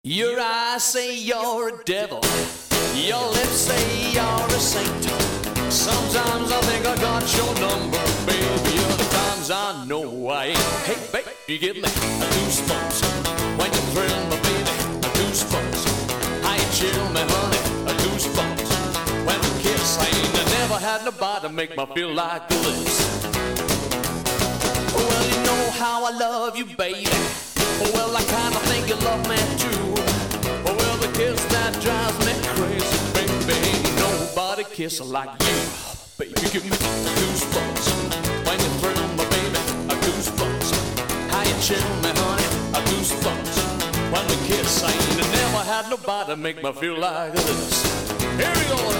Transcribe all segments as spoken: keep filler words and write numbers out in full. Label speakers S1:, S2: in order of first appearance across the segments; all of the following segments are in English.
S1: Your eyes say you're a devil, your lips say you're a saint. Sometimes I think I got your number, baby. Other times I know I ain't. Hey, baby, you give me a goosebumps when you thrill me, baby. A goosebumps. How you chill me, honey. A goosebumps when we kiss. I ain't never had nobody make me feel like this. Well, you know how I love you, baby. Well, I kinda think you love me too. Well, the kiss that drives me crazy, baby. Ain't nobody kiss like you. Baby, give me goosebumps when you thrill me, baby. A goosebumps. How you chill me, honey. A goosebumps when we kiss. I ain't never had nobody make me feel like this. Here we go.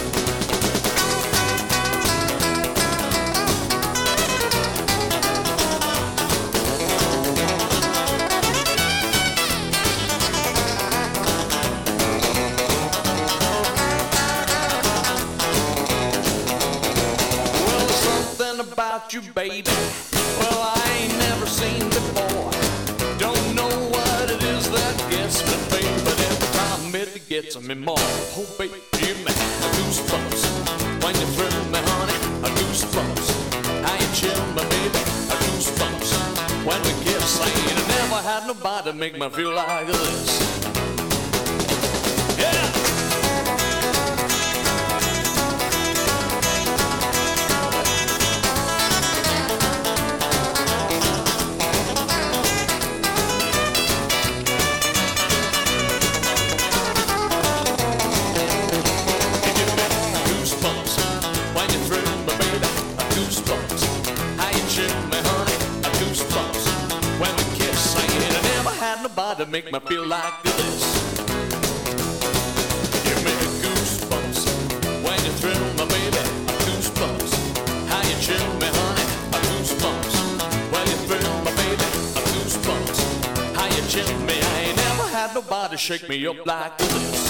S1: About you, baby, well, I ain't never seen before. Don't know what it is that gets me, baby, but every time it gets me more. Oh, baby, give me a goosebumps when you thrill me, honey. A goosebumps. How you chill me, baby. A goosebumps when we kiss. I ain't never had nobody make me feel like this. Yeah. To make me feel like this. Give me a goosebumps when you thrill me, baby. A goosebumps. How you chill me, honey. A goosebumps when you thrill me, baby. A goosebumps. How you chill me. I ain't never had nobody shake me up like this.